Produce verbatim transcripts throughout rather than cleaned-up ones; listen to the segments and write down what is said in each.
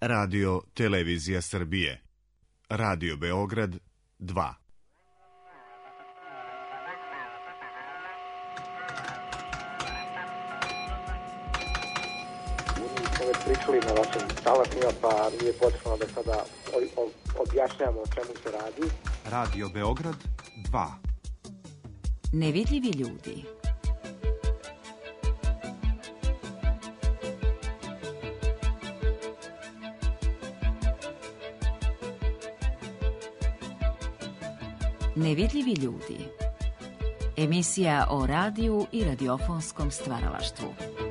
Radio Televizija Srbije. Radio Beograd dva. Smo već pričali na vašim talasima, pa nije potrebno da sada objašnjamo o čemu se radi. Radio Beograd dva. Nevidljivi ljudi. Nevidljivi ljudi. Emisija o radiju i radiofonskom stvaralaštvu.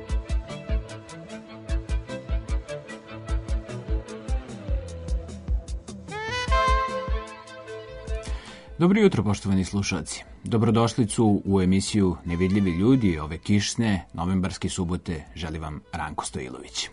Dobro jutro, poštovani slušalci. Dobrodošlicu u emisiju Nevidljivi ljudi ove kišne novembarske subote. Želi vam Ranko Stojilović.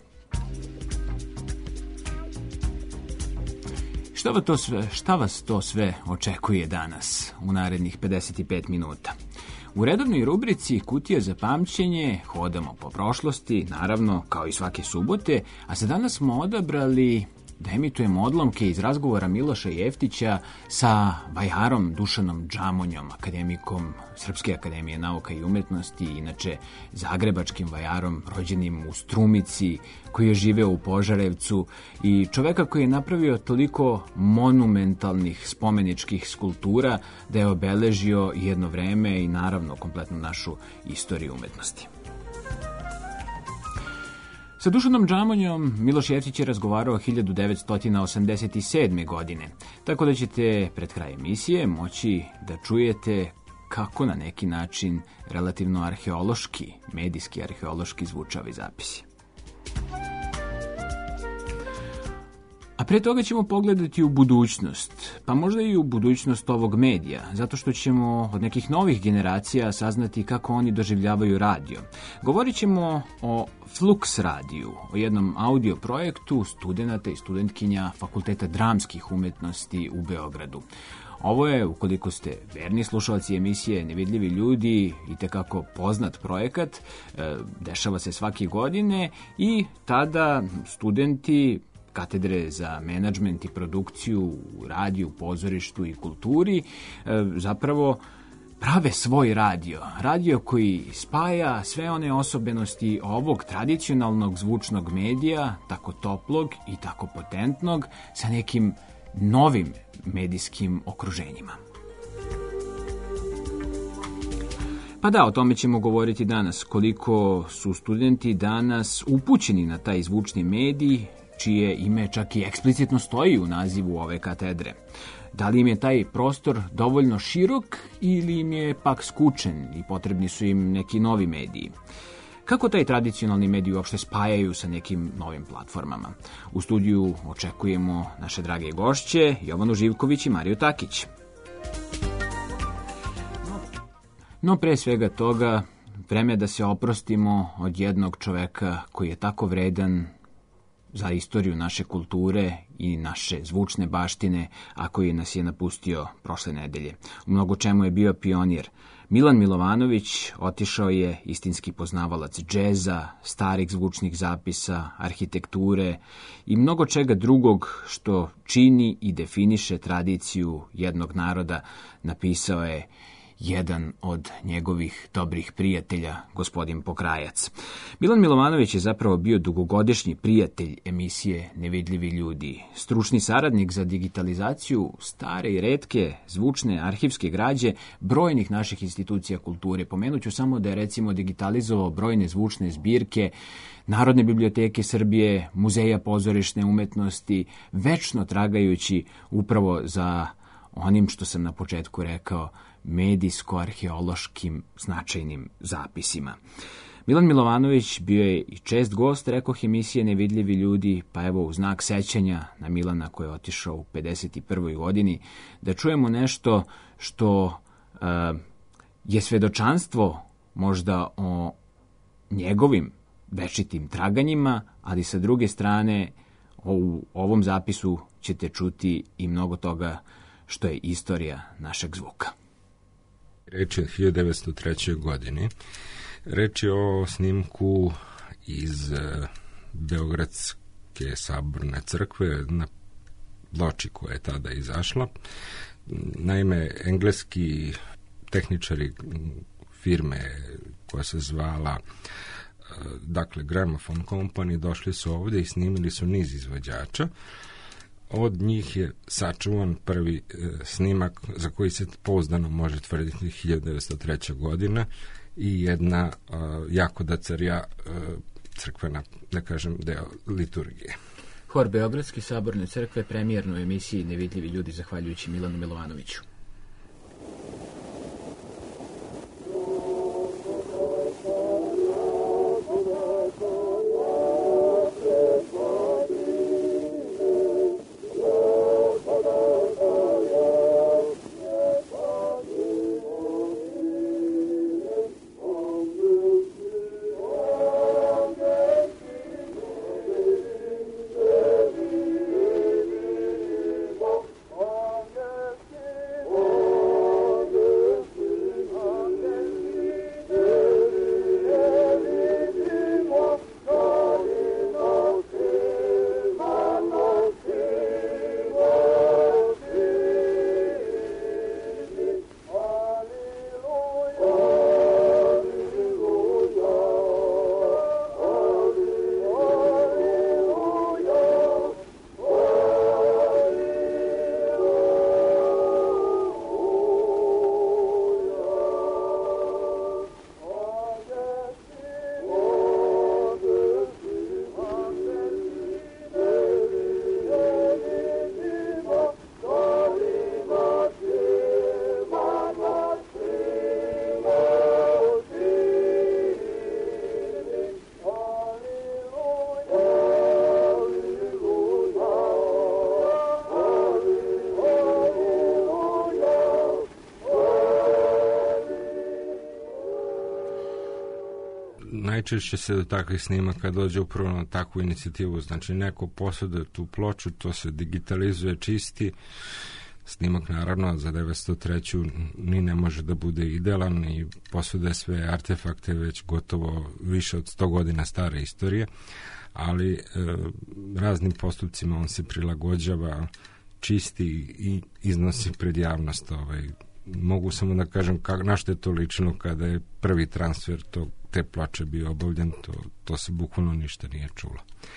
Šta vas to sve, šta vas to sve očekuje danas u narednih pedeset pet minuta? U redovnoj rubrici Kutija za pamćenje hodamo po prošlosti, naravno kao i svake subote, a za danas smo odabrali da emitujemo odlomke iz razgovora Miloša Jeftića sa vajarom Dušanom Džamonjom, akademikom Srpske akademije nauka i umetnosti, inače zagrebačkim vajarom rođenim u Strumici, koji je živeo u Požarevcu i čoveka koji je napravio toliko monumentalnih spomeničkih skulptura da je obeležio jedno vreme i naravno kompletnu našu istoriju umetnosti. Sa Dušanom Džamonjom Miloš Jeftić je razgovarao hiljadu devetsto osamdeset sedme. godine, tako da ćete pred kraj emisije moći da čujete kako na neki način relativno arheološki, medijski arheološki zvuče ovi zapisi. A pre toga ćemo pogledati u budućnost, pa možda i u budućnost ovog medija, zato što ćemo od nekih novih generacija saznati kako oni doživljavaju radio. Govorit ćemo o Flux radiju, o jednom audio projektu studenata i studentkinja Fakulteta dramskih umetnosti u Beogradu. Ovo je, ukoliko ste verni slušalci emisije Nevidljivi ljudi, itekako poznat projekat, dešava se svake godine i tada studenti katedre za menadžment i produkciju u radiju, pozorištu i kulturi zapravo prave svoj radio. Radio koji spaja sve one osobenosti ovog tradicionalnog zvučnog medija, tako toplog i tako potentnog, sa nekim novim medijskim okruženjima. Pa da, o tome ćemo govoriti danas. Koliko su studenti danas upućeni na taj zvučni medij, čije ime čak i eksplicitno stoji u nazivu ove katedre. Da li im je taj prostor dovoljno širok ili im je pak skučen i potrebni su im neki novi mediji? Kako taj tradicionalni mediji uopšte spajaju sa nekim novim platformama? U studiju očekujemo naše drage gošće Jovanu Živković i Mariju Takić. No pre svega toga, vreme je da se oprostimo od jednog čoveka koji je tako vredan za istoriju naše kulture i naše zvučne baštine, a koji nas je napustio prošle nedelje. U mnogo čemu je bio pionir. Milan Milovanović otišao je istinski poznavalac džeza, starih zvučnih zapisa, arhitekture i mnogo čega drugog što čini i definiše tradiciju jednog naroda, napisao je jedan od njegovih dobrih prijatelja, gospodin Pokrajac. Milan Milovanović je zapravo bio dugogodišnji prijatelj emisije Nevidljivi ljudi, stručni saradnik za digitalizaciju stare i retke zvučne arhivske građe brojnih naših institucija kulture. Pomenuću samo da je recimo digitalizovao brojne zvučne zbirke Narodne biblioteke Srbije, Muzeja pozorišne umetnosti, večno tragajući upravo za onim što sam na početku rekao, medijsko-arheološkim značajnim zapisima. Milan Milovanović bio je i čest gost, rekoh, emisije Nevidljivi ljudi, pa evo u znak sećanja na Milana koji je otišao u pedeset prvoj godini, da čujemo nešto što uh, je svedočanstvo možda o njegovim večitim traganjima, ali sa druge strane u ovom zapisu ćete čuti i mnogo toga što je istorija našeg zvuka. Reč je o hiljadu devetsto trećoj. godini. Reč je o snimku iz uh, Beogradske Beogradske saborne crkve na ploči koja je tada izašla. Naime, engleski tehničari firme koja se zvala dakle Gramophone Company došli su ovdje i snimili su niz izvođača. Od njih je sačuvan prvi e, snimak za koji se pouzdano može tvrditi hiljadu devetsto treća. godina i jedna e, jako da carja e, crkvena, da kažem, deo liturgije. Hor Beogradske saborne crkve premijerno u emisiji Nevidljivi ljudi zahvaljujući Milanu Milovanoviću. Najčešće se do takvih snimaka dođe upravo na takvu inicijativu, znači neko posjeduje tu ploču, to se digitalizuje, čisti. Snimak naravno za devetsto treću ni ne može da bude idealan i posjeduje sve artefakte već gotovo više od sto godina stare istorije, ali e, raznim postupcima on se prilagođava, čisti i iznosi pred javnost. Ovaj. Mogu samo da kažem kak, na što je to lično kada je prvi transfer tog te ploče bio obavljen, to, to se bukvalno ništa nije čulo.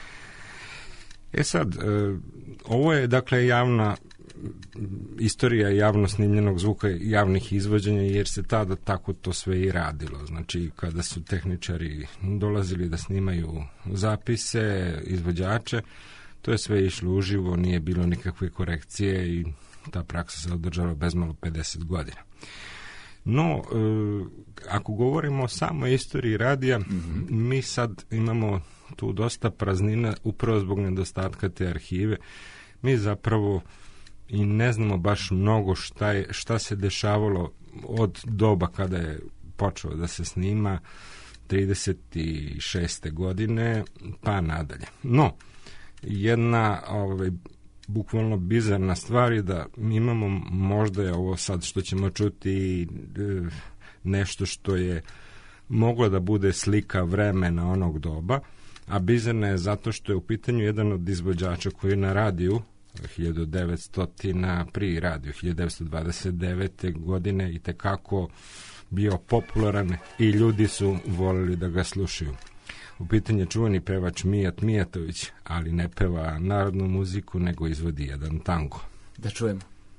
E sad, e, ovo je dakle javna istorija javno snimljenog zvuka, javnih izvođenja, jer se tada tako to sve i radilo. Znači, kada su tehničari dolazili da snimaju zapise, izvođače, to je sve išlo uživo, nije bilo nikakve korekcije i ta praksa se održala bezmalo pedeset godina. No, e, ako govorimo o samoj istoriji radija, mm-hmm. mi sad imamo tu dosta praznina upravo zbog nedostatka te arhive. Mi zapravo i ne znamo baš mnogo šta, je, šta se dešavalo od doba kada je počeo da se snima trideset šeste godine pa nadalje. No, jedna ovaj, bukvalno bizarna stvar je da mi imamo, možda je ovo sad što ćemo čuti nešto što je moglo da bude slika vremena onog doba, a bizarna je zato što je u pitanju jedan od izvođača koji je na radiju hiljadu devetsto pri radiju hiljadu devetsto dvadeset devete godine i tekako bio popularan i ljudi su volili da ga slušaju. U pitanju je čuveni pevač Mijat Mijatović, ali ne peva narodnu muziku, nego izvodi jedan tango. Da čujemo.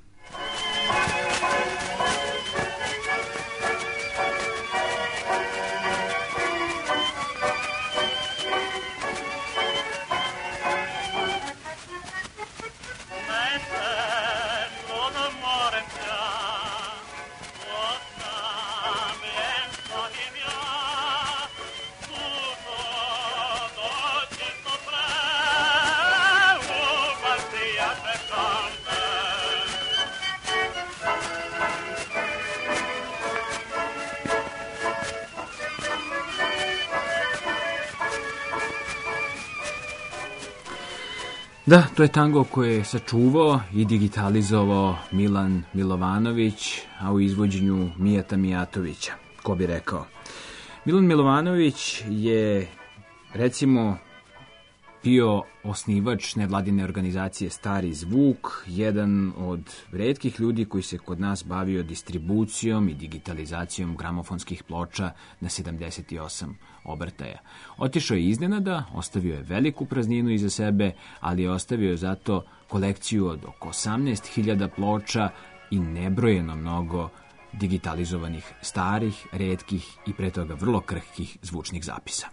Da, to je tango koje je sačuvao i digitalizovao Milan Milovanović, a u izvođenju Mijata Mijatovića, ko bi rekao. Milan Milovanović je, recimo, bio osnivač nevladine organizacije Stari zvuk, jedan od retkih ljudi koji se kod nas bavio distribucijom i digitalizacijom gramofonskih ploča na sedamdeset osam obrtaja. Otišao je iznenada, ostavio je veliku prazninu iza sebe, ali je ostavio zato kolekciju od oko osamnaest hiljada ploča i nebrojeno mnogo digitalizovanih starih, retkih i pre toga vrlo krhkih zvučnih zapisa.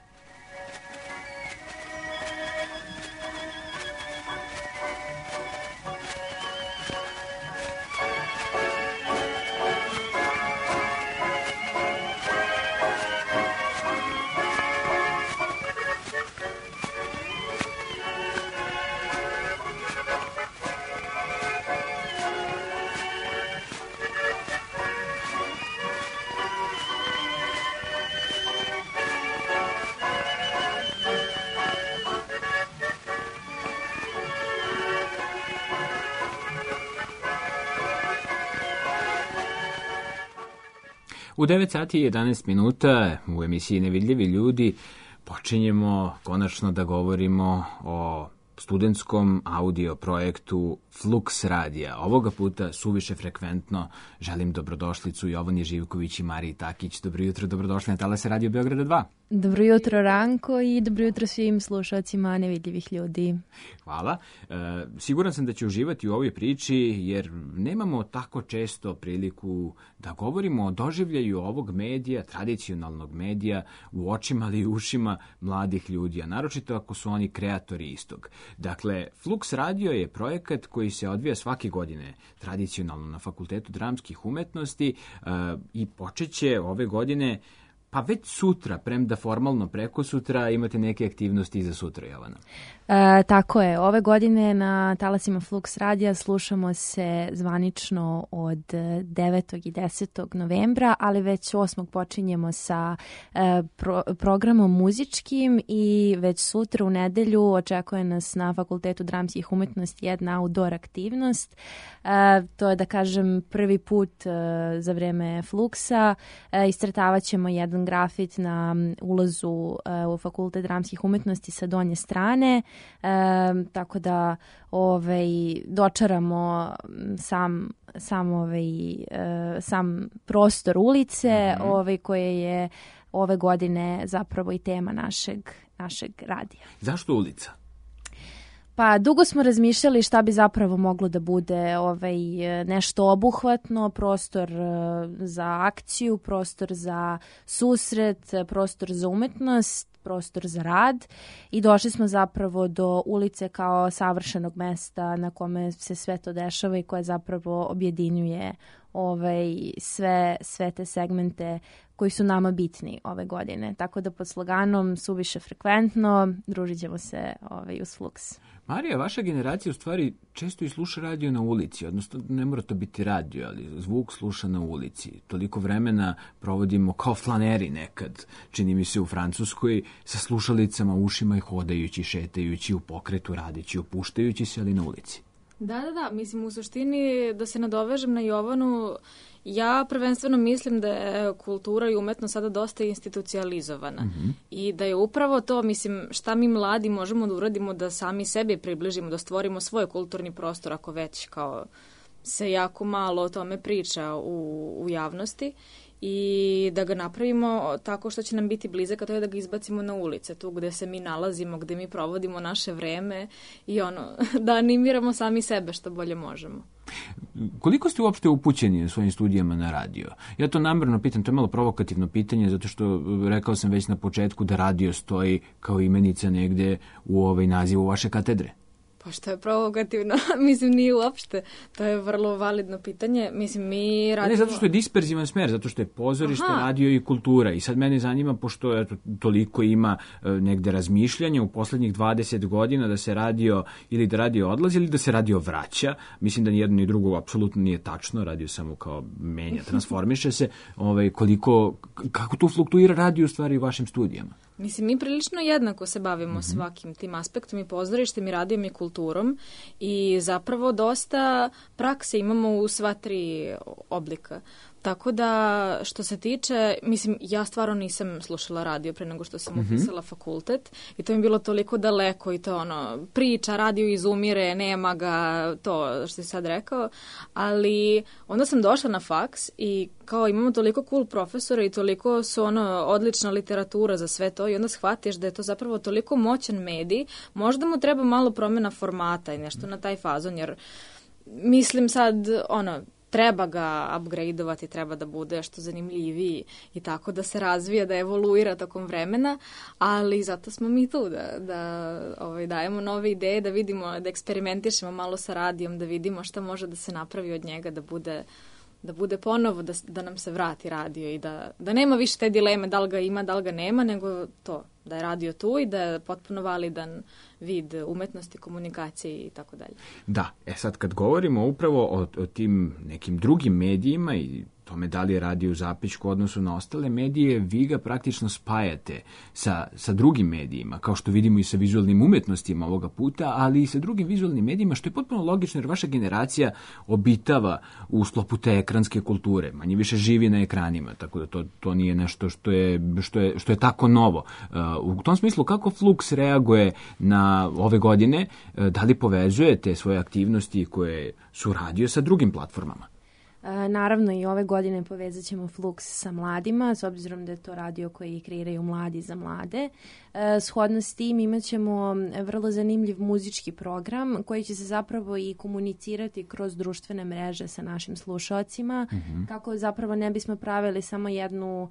U devet sati i jedanaest minuta u emisiji Nevidljivi ljudi počinjemo konačno da govorimo o studentskom audio projektu Flux radija. Ovoga puta suviše frekventno želim dobrodošlicu Jovani Živković i Mariji Takić. Dobro jutro, dobrodošli na talase Radio Beograda dva. Dobro jutro, Ranko, i dobro jutro svim slušalcima Nevidljivih ljudi. Hvala. E, siguran sam da će uživati u ovoj priči, jer nemamo tako često priliku da govorimo o doživljaju ovog medija, tradicionalnog medija, u očima ali i ušima mladih ljudi, a naročito ako su oni kreatori istog. Dakle, Flux radio je projekat koji se odvija svake godine tradicionalno na Fakultetu dramskih umetnosti e, i počeće ove godine. Pa već sutra, premda formalno preko sutra, imate neke aktivnosti i za sutra, Jovana. E, tako je. Ove godine na talasima Flux radija slušamo se zvanično od devetog i desetog novembra, ali već osmog počinjemo sa e, pro, programom muzičkim i već sutra u nedelju očekuje nas na Fakultetu dramskih umetnosti jedna outdoor aktivnost. E, to je, da kažem, prvi put e, za vreme Fluxa. E, istretavavat ćemo jedan grafit na ulazu uh, u Fakultet dramskih umetnosti sa donje strane, uh, tako da ovaj, dočaramo sam, sam, ovaj, uh, sam prostor ulice, mm-hmm. ovaj, koje je ove godine zapravo i tema našeg, našeg radija. Zašto ulica? Pa dugo smo razmišljali šta bi zapravo moglo da bude ovaj, nešto obuhvatno, prostor za akciju, prostor za susret, prostor za umetnost, prostor za rad i došli smo zapravo do ulice kao savršenog mesta na kome se sve to dešava i koje zapravo objedinjuje ovaj, sve, sve te segmente koji su nama bitni ove godine. Tako da pod sloganom suviše frekventno družit ćemo se ovaj, uz Flux. Marija, vaša generacija u stvari često i sluša radio na ulici, odnosno ne mora to biti radio, ali zvuk sluša na ulici. Toliko vremena provodimo kao flaneri nekad, čini mi se u Francuskoj, sa slušalicama, ušima i hodajući, šetajući u pokretu, radeći, opuštajući se, ali na ulici. Da, da, da. Mislim, u suštini, da se nadovežem na Jovanu, ja prvenstveno mislim da je kultura i umetnost sada dosta institucionalizovana. Mm-hmm. I da je upravo to, mislim, šta mi mladi možemo da uradimo da sami sebi približimo, da stvorimo svoj kulturni prostor, ako već kao se jako malo o tome priča u, u javnosti. I da ga napravimo tako što će nam biti blizak, a to je da ga izbacimo na ulice, tu gde se mi nalazimo, gde mi provodimo naše vreme i ono, da animiramo sami sebe što bolje možemo. Koliko ste uopšte upućeni na svojim studijama na radio? Ja to namjerno pitam, to je malo provokativno pitanje, zato što rekao sam već na početku da radio stoji kao imenica negde u ovaj nazivu vaše katedre. Pa što je provokativno? Mislim, nije uopšte. To je vrlo validno pitanje. Mislim, mi radimo... Ne, zato što je disperzivan smer, zato što je pozorište, Aha. radio i kultura. I sad mene zanima, pošto eto, toliko ima e, negde razmišljanja u poslednjih dvadeset godina da se radio ili da radio odlazi ili da se radio vraća. Mislim da ni jedno ni drugo apsolutno nije tačno. Radio samo kao menja, transformiše se. Ovaj, koliko, kako tu fluktuira radio u stvari u vašim studijama? Mislim, mi prilično jednako se bavimo mm-hmm. svakim tim aspektom i pozorištem i radijom i kulturom i zapravo dosta prakse imamo u sva tri oblika. Tako da, što se tiče, mislim, ja stvarno nisam slušala radio pre nego što sam mm-hmm. upisala fakultet i to mi je bilo toliko daleko i to ono, priča, radio izumire, nema ga, to što si sad rekao, ali onda sam došla na faks i kao imamo toliko cool profesora i toliko su ono odlična literatura za sve to i onda shvatiš da je to zapravo toliko moćan medij, možda mu treba malo promjena formata i nešto na taj fazon, jer mislim sad, ono, treba ga upgradeovati, treba da bude što zanimljiviji i tako da se razvija, da evoluira tokom vremena, ali zato smo mi tu da, da ovaj, dajemo nove ideje, da vidimo, da eksperimentišemo malo sa radijom, da vidimo šta može da se napravi od njega, da bude, da bude ponovo, da, da nam se vrati radio i da, da nema više te dileme da li ga ima, da li ga nema, nego to, da je radio tu i da je potpuno validan vid umetnosti, komunikacije i tako dalje. Da, e sad kad govorimo upravo o, o tim nekim drugim medijima i tome da li je radio u zapećku u odnosu na ostale medije, vi ga praktično spajate sa, sa drugim medijima, kao što vidimo i sa vizualnim umetnostima ovoga puta, ali i sa drugim vizualnim medijima, što je potpuno logično, jer vaša generacija obitava u sklopu te ekranske kulture, manje više živi na ekranima, tako da to, to nije nešto što je, što je, što je tako novo. U tom smislu, kako Flux reaguje na ove godine, da li povezujete svoje aktivnosti koje su radio sa drugim platformama? Naravno i ove godine povezat ćemo Flux sa mladima, s obzirom da je to radio koji kreiraju mladi za mlade. Shodno s tim imat ćemo vrlo zanimljiv muzički program koji će se zapravo i komunicirati kroz društvene mreže sa našim slušalcima, mm-hmm. kako zapravo ne bismo pravili samo jednu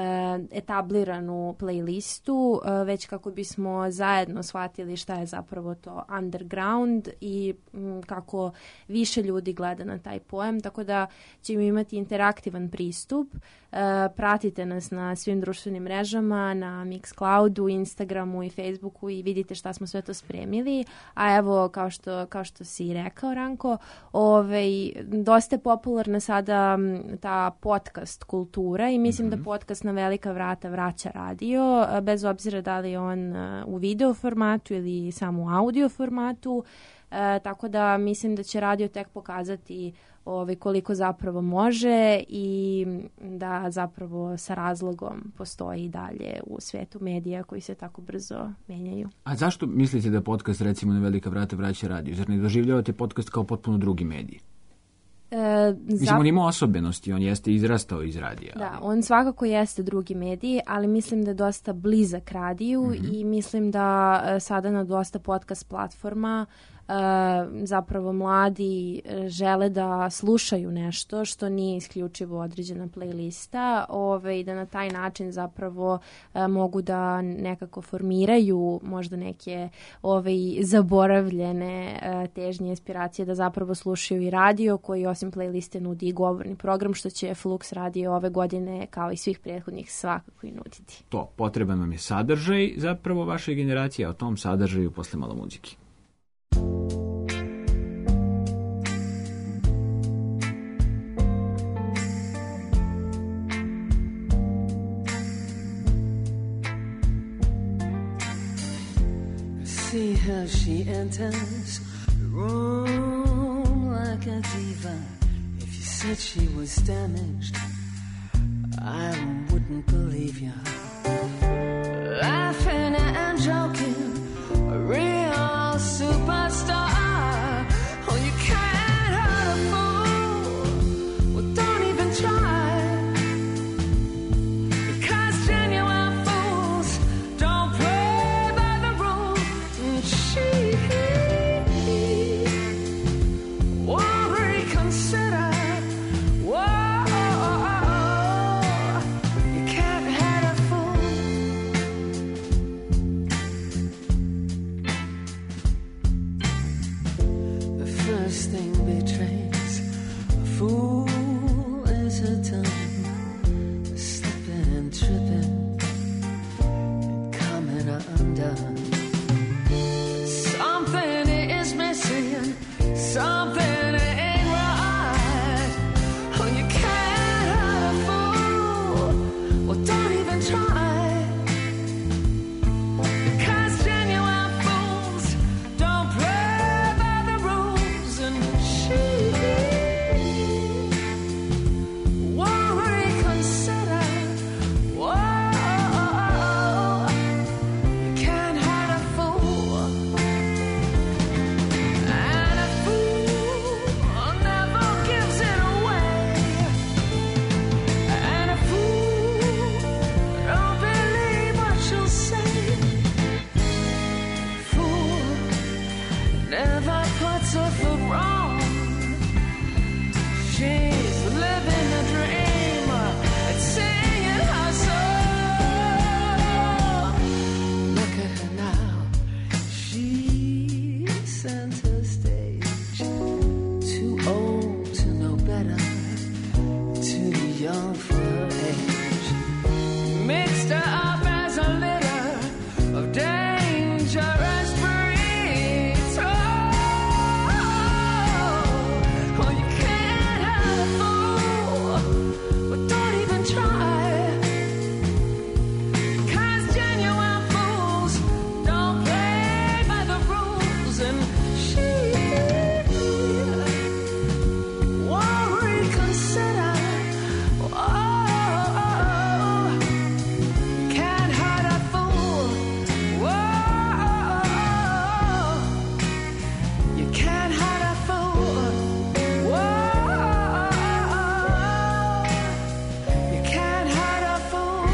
etabliranu playlistu, već kako bismo zajedno shvatili šta je zapravo to underground i kako više ljudi gleda na taj pojam, tako da ćemo imati interaktivan pristup. Pratite nas na svim društvenim mrežama, na Mixcloudu, Instagramu i Facebooku i vidite šta smo sve to spremili. A evo, kao što, kao što si rekao, Ranko, ovaj, dosta je popularna sada ta podcast kultura i mislim mm-hmm. da podcast na velika vrata vraća radio, bez obzira da li je on u video formatu ili samo u audio formatu. E, tako da mislim da će radio tek pokazati ovaj, koliko zapravo može i da zapravo sa razlogom postoji i dalje u svetu medija koji se tako brzo menjaju. A zašto mislite da podcast recimo na velika vrata vraća radio? Zar ne doživljavate podcast kao potpuno drugi medij? E, Mislim, zap... on ima osobenosti, on jeste izrastao iz radija. Da, on svakako jeste drugi medij, ali mislim da je dosta blizak radiju mm-hmm. i mislim da sada na dosta podcast platforma Uh, zapravo mladi žele da slušaju nešto što nije isključivo određena playlista, ovaj, da na taj način zapravo uh, mogu da nekako formiraju možda neke ovaj, zaboravljene uh, težnje, inspiracije, da zapravo slušaju i radio koji osim playliste nudi i govorni program, što će Flux radio ove godine kao i svih prethodnih svakako i nuditi. To, potreban vam je sadržaj zapravo vaše generacije, a o tom sadržaju posle malo muzike. See her, she enters the room like a diva. If you said she was damaged, I wouldn't believe you. Laughing and joking, a real superstar. Oh, you can't hurt a fool. Well, don't even try. Because genuine fools don't play by the rules. And she won't reconsider. Whoa, you can't hurt a fool. The first thing betrays a fool is her tongue, slipping and tripping and coming undone. Something is missing, something ain't right. Oh, you can't hurt a fool. Well, don't even try. Because genuine fools don't play by the rules. And she never puts her foot wrong. She's living a dream and singing her song. Look at her now, she's center stage. Too old to know better, too young for her age. Mixed her up as a litter of dangerous breeds. Oh, oh, you can't have a fool, but don't even try. 'Cause genuine fools don't play by the rules, and she won't reconsider. Oh, can't hurt a fool. Whoa, you can't hurt a fool. Whoa, you can't hurt a fool.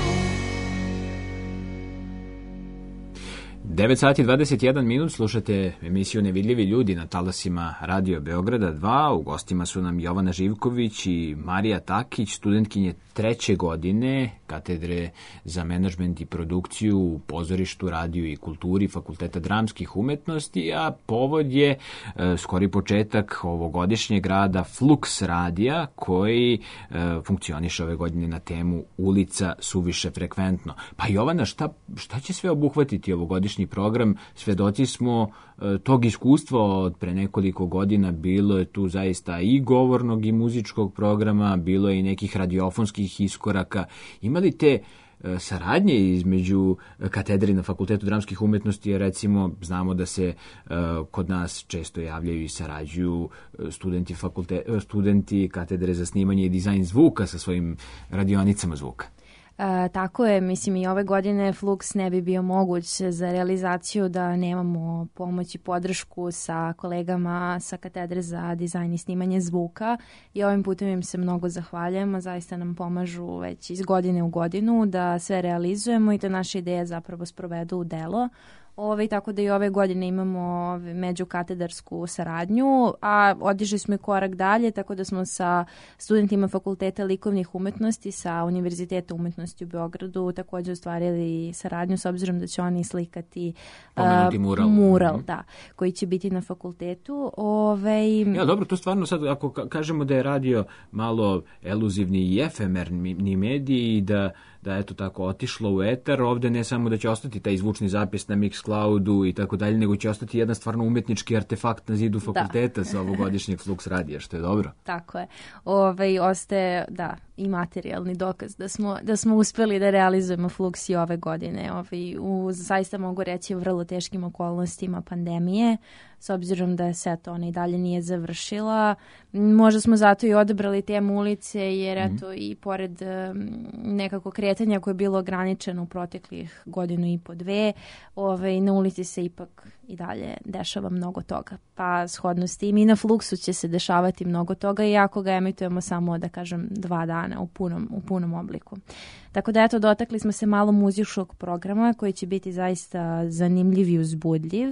devet sati i dvadeset jedan minut, slušate emisiju Nevidljivi ljudi na talasima Radio Beograda dva. U gostima su nam Jovana Živković i Marija Takić, studentkinje treće godine katedre za menadžment i produkciju u pozorištu, radiju i kulturi Fakulteta dramskih umetnosti, a povod je e, skori početak ovogodišnjeg rada Flux radija, koji e, funkcioniše ove godine na temu Ulica suviše frekventno. Pa Jovana, šta, šta će sve obuhvatiti ovogodišnji program? Svedoci smo e, tog iskustva od pre nekoliko godina. Bilo je tu zaista i govornog i muzičkog programa, bilo je i nekih radiofonskih iskoraka. Ima li te e, saradnje između katedre na Fakultetu dramskih umetnosti, jer recimo znamo da se e, kod nas često javljaju i sarađuju studenti, fakulte, studenti katedre za snimanje i dizajn zvuka sa svojim radionicama zvuka? E, tako je, mislim i ove godine Flux ne bi bio moguć za realizaciju da nemamo pomoć i podršku sa kolegama sa katedre za dizajn i snimanje zvuka i ovim putem im se mnogo zahvaljujemo, zaista nam pomažu već iz godine u godinu da sve realizujemo i da naše ideje zapravo sprovedu u delo. Ove, tako da i ove godine imamo međukatadarsku saradnju, a otišli smo i korak dalje, tako da smo sa studentima Fakulteta likovnih umetnosti sa Univerziteta umetnosti u Beogradu također ostvarili saradnju, s obzirom da će oni slikati uh, mural, mural mm-hmm. da, koji će biti na fakultetu. Ove... Ja, dobro, to stvarno sad, ako kažemo da je radio malo eluzivni i efemerni medij i da da eto tako otišlo u etar, ovde ne samo da će ostati taj zvučni zapis na Mixcloudu i tako dalje, nego će ostati jedan stvarno umetnički artefakt na zidu fakulteta da. Sa ovogodišnjeg Flux radija, što je dobro. Tako je. Ove, ostaje, da, i materijalni dokaz da smo, da smo uspeli da realizujemo Flux i ove godine. Ove, u, zaista mogu reći u vrlo teškim okolnostima pandemije, s obzirom da se to ona i dalje nije završila. Možda smo zato i odabrali temu ulice, jer mm-hmm. eto i pored um, nekako kretanja koje je bilo ograničeno u proteklih godinu i po dve, ovaj, na ulici se ipak i dalje dešava mnogo toga. Pa shodno s tim i na Fluxu će se dešavati mnogo toga, iako ga emitujemo samo, da kažem, dva dana u punom, u punom obliku. Tako da eto, dotakli smo se malo muzičkog programa koji će biti zaista zanimljiv i uzbudljiv,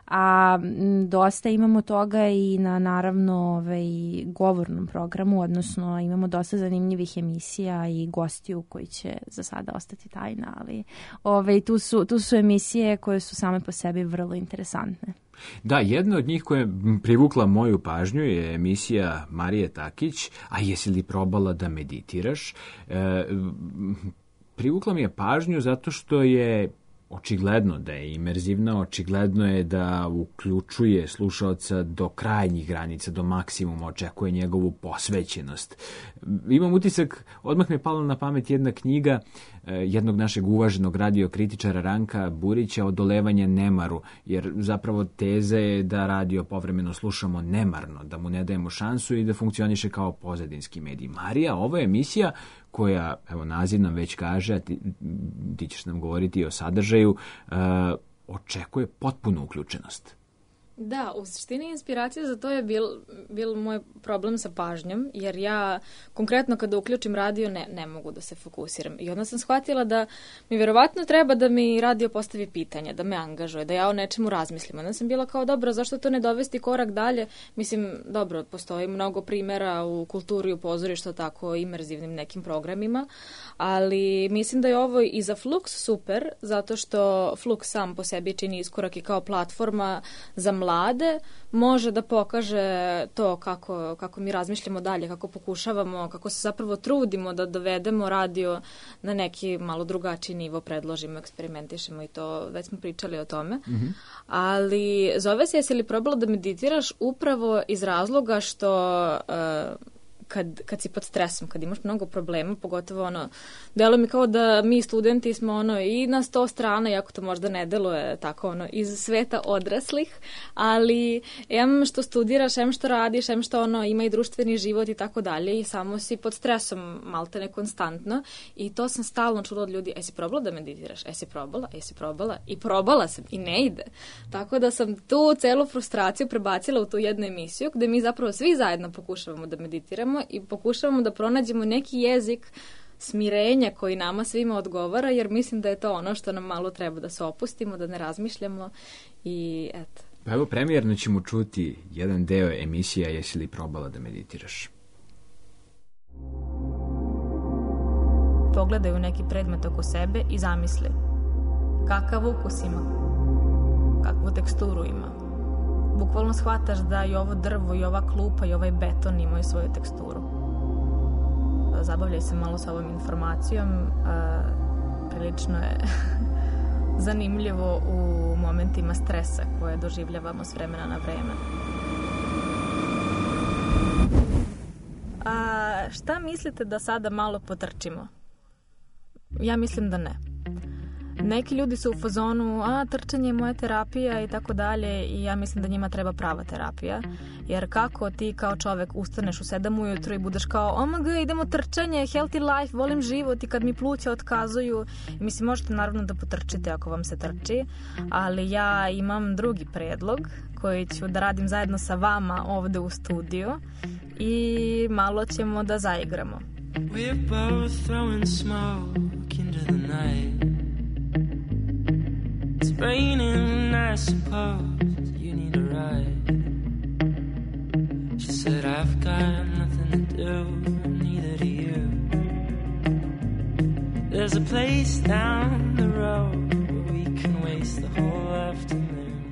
a dosta imamo toga i na naravno ovaj, govornom programu, odnosno imamo dosta zanimljivih emisija i gostiju koji će za sada ostati tajna, ali ovaj, tu, su, tu su emisije koje su same po sebi vrlo interesantne. Da, jedna od njih koja je privukla moju pažnju je emisija Marije Takić, a jesi li probala da meditiraš? E, privukla mi je pažnju zato što je očigledno da je imerzivna, očigledno je da uključuje slušaoca do krajnjih granica, do maksimuma, očekuje njegovu posvećenost. Imam utisak, odmah mi je pala na pamet jedna knjiga jednog našeg uvaženog radiokritičara Ranka Burića, Odolevanje nemaru, jer zapravo teza je da radio povremeno slušamo nemarno, da mu ne dajemo šansu i da funkcioniše kao pozadinski medij. Marija, ovo je emisija koja, evo naziv nam već kaže, a ti, ti ćeš nam govoriti o sadržaju, uh, očekuje potpunu uključenost. Da, u suštini inspiracija za to je bil, bil moj problem sa pažnjom, jer ja konkretno kada uključim radio ne, ne mogu da se fokusiram. I onda sam shvatila da mi verovatno treba da mi radio postavi pitanje, da me angažuje, da ja o nečemu razmislim. Onda sam bila kao, dobro, zašto to ne dovesti korak dalje? Mislim, dobro, postoji mnogo primjera u kulturi, u pozorištu, tako imerzivnim nekim programima, ali mislim da je ovo i za Flux super, zato što Flux sam po sebi čini iskorak i kao platforma za mlade, može da pokaže to kako, kako mi razmišljamo dalje, kako pokušavamo, kako se zapravo trudimo da dovedemo radio na neki malo drugačiji nivo, predložimo, eksperimentišemo i to, već smo pričali o tome. Mm-hmm. Ali zove se, jesi li probala da meditiraš upravo iz razloga što uh, kad, kad si pod stresom, kad imaš mnogo problema, pogotovo ono, delo mi kao da mi studenti smo ono i na sto strana, iako to možda ne deluje tako ono iz sveta odraslih, ali em što studiraš, em što radiš, em što ono ima i društveni život i tako dalje i samo si pod stresom maltene konstantno i to sam stalno čula od ljudi, e si probala da meditiraš, e si probala, e si probala i probala sam i ne ide. Tako da sam tu celu frustraciju prebacila u tu jednu emisiju gde mi zapravo svi zajedno pokušavamo da meditiramo i pokušavamo da pronađemo neki jezik smirenja koji nama svima odgovara, jer mislim da je to ono što nam malo treba da se opustimo, da ne razmišljamo i eto. Pa evo, premijerno ćemo čuti jedan deo emisija Jesi li probala da meditiraš? Pogledaju neki predmet oko sebe i zamisli kakav ukus ima, kakvu teksturu ima. Bukvalno shvataš da i ovo drvo, i ova klupa, i ovaj beton imaju svoju teksturu. Zabavljaj se malo sa ovom informacijom. Prilično je zanimljivo u momentima stresa koje doživljavamo s vremena na vreme. A šta mislite da sada malo potrčimo? Ja mislim da ne. Neki ljudi su u fazonu, a trčanje je moja terapija i tako dalje i ja mislim da njima treba prava terapija. Jer kako ti kao čovek ustaneš u sedam ujutru i budeš kao, oh my god, idemo trčanje, healthy life, volim život i kad mi pluća otkazuju. I mislim, možete naravno da potrčite ako vam se trči, ali ja imam drugi predlog koji ću da radim zajedno sa vama ovde u studiju i malo ćemo da zaigramo. We're both throwing smoke into the night. It's raining, I suppose you need a ride. She said, I've got nothing to do, neither do you. There's a place down the road where we can waste the whole afternoon.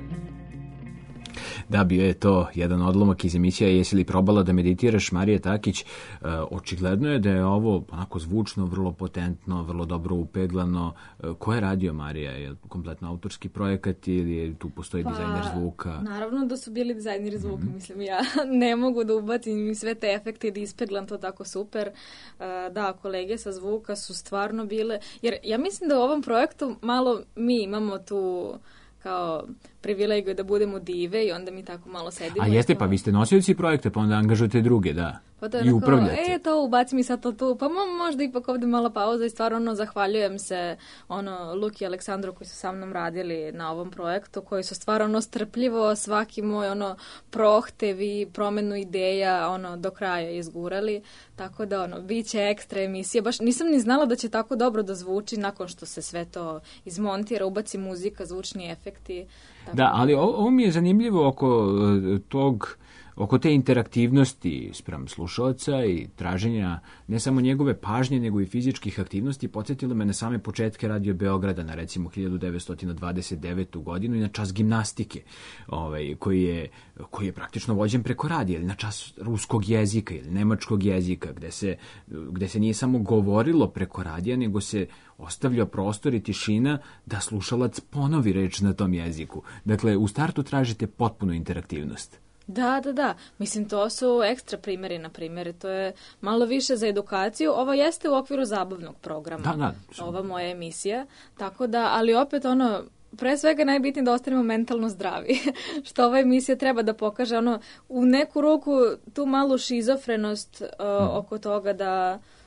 Da, bio je to jedan odlomak iz emisija Jesi li probala da meditiraš, Marija Takić. E, očigledno je da je ovo onako zvučno, vrlo potentno, vrlo dobro upeglano. E, ko je radio, Marija? Je kompletno autorski projekat ili tu postoji pa, dizajner zvuka? Naravno da su bili dizajneri zvuka, mm-hmm. mislim ja ne mogu da ubacim sve te efekte i da ispeglam to tako super. E, da, kolege sa zvuka su stvarno bile, jer ja mislim da u ovom projektu malo mi imamo tu kao privilegiju da budemo dive i onda mi tako malo sedimo. A jeste, pa vi ste nosioci projekta, pa onda angažujete druge, da. Pa to je i upravljate. E, to ubaci mi sad to tu, pa možda ipak ovde mala pauza i stvarno ono, zahvaljujem se ono, Luki i Aleksandru koji su sa mnom radili na ovom projektu, koji su stvarno ono, strpljivo svaki moj ono, prohtev i promenu ideja ono, do kraja izgurali, tako da ono, bit će ekstra emisija. Baš nisam ni znala da će tako dobro da zvuči nakon što se sve to izmontira, ubaci muzika, zvučni efekti. Tako da, ali ovo, ovo mi je zanimljivo oko tog oko te interaktivnosti spram slušalca i traženja ne samo njegove pažnje, nego i fizičkih aktivnosti, podsjetilo me na same početke Radio Beograda, na recimo hiljadu devetsto dvadeset devetu godinu i na čas gimnastike, ovaj, koji, je, koji je praktično vođen preko radija, ili na čas ruskog jezika ili nemačkog jezika, gde se, gde se nije samo govorilo preko radija, nego se ostavlja prostor i tišina da slušalac ponovi reč na tom jeziku. Dakle, u startu tražite potpunu interaktivnost. Da, da, da. Mislim, to su ekstra primjeri, na primjer. To je malo više za edukaciju. Ovo jeste u okviru zabavnog programa. Da, da. Ova moja emisija. Tako da, ali opet ono, pre svega najbitnije da ostanemo mentalno zdravi. Što ova emisija treba da pokaže, ono, u neku ruku tu malu šizofrenost uh, mm. oko toga da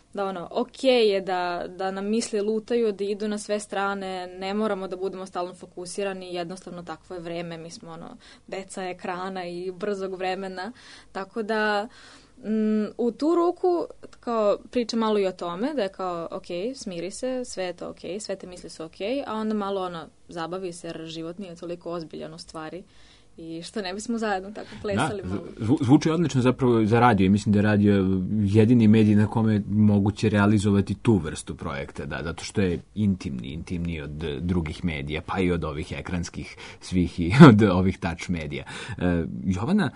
da ono, ok je da, da nam misli lutaju, da idu na sve strane, ne moramo da budemo stalno fokusirani, jednostavno takvo je vreme, mi smo ono, deca ekrana i brzog vremena, tako da m, u tu ruku kao priča malo i o tome, da je kao, ok, smiri se, sve je to ok, sve te misli su ok, a onda malo ono, zabavi se, jer život nije toliko ozbiljan u stvari. I što ne bismo zajedno tako plesali da, malo. Zvuči odlično zapravo za radio i mislim da je radio jedini medij na kome je moguće realizovati tu vrstu projekta, da, zato što je intimni, intimni od drugih medija, pa i od ovih ekranskih svih i od ovih touch medija. E, Jovana,